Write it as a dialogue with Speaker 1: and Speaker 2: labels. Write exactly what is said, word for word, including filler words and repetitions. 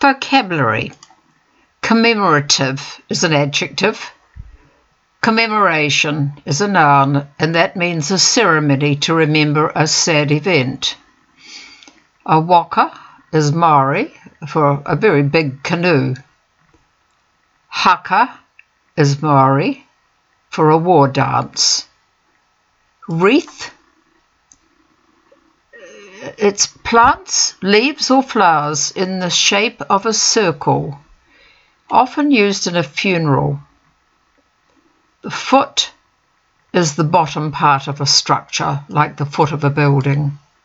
Speaker 1: Vocabulary. Commemorative is an adjective. Commemoration is a noun, and that means a ceremony to remember a sad event. A waka is Maori for a very big canoe. Haka is Maori for a war dance. Wreath, it's plants, leaves or flowers in the shape of a circle, often used in a funeral. The foot is the bottom part of a structure, like the foot of a building.